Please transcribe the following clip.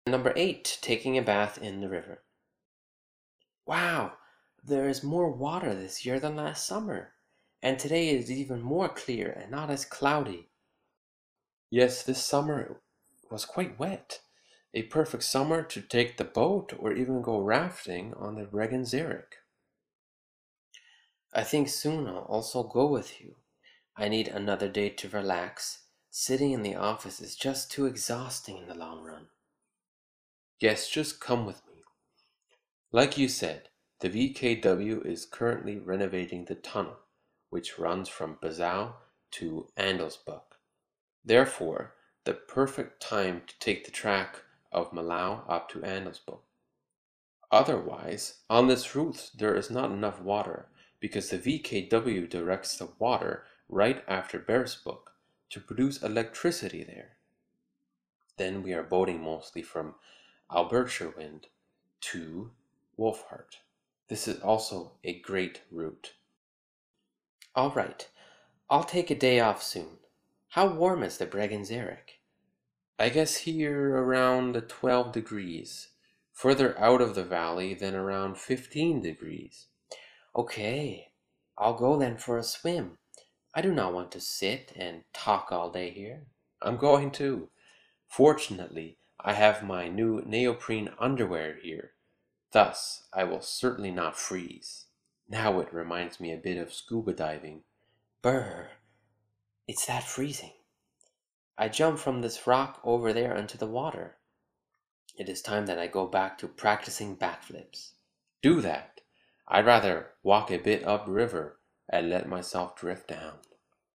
Number 8, taking a bath in the river. Wow, there is more water this year than last summer, and today is even more clear and not as cloudy. Yes, this summer was quite wet. A perfect summer to take the boat or even go rafting on the Regan Zurich. I think soon I'll also go with you. I need another day to relax. Sitting in the office is just too exhausting in the long run. Yes, just come with me. Like you said, the VKW is currently renovating the tunnel, which runs from Bazau to Andelsbuck. Therefore, the perfect time to take the track of Malau up to Andelsbuck. Otherwise, on this route there is not enough water because the VKW directs the water right after Beresbrook to produce electricity there. Then we are boating mostly from Albertshire to Wolfhart. This is also a great route. All right, I'll take a day off soon. How warm is the Bregenz Erich? I guess here around the 12 degrees. Further out of the valley, then around 15 degrees. Okay, I'll go then for a swim. I do not want to sit and talk all day here. I'm going to. Fortunately, I have my new neoprene underwear here. Thus, I will certainly not freeze. Now it reminds me a bit of scuba diving. Brr, it's that freezing. I jump from this rock over there into the water. It is time that I go back to practicing backflips. Do that. I'd rather walk a bit upriver and let myself drift down.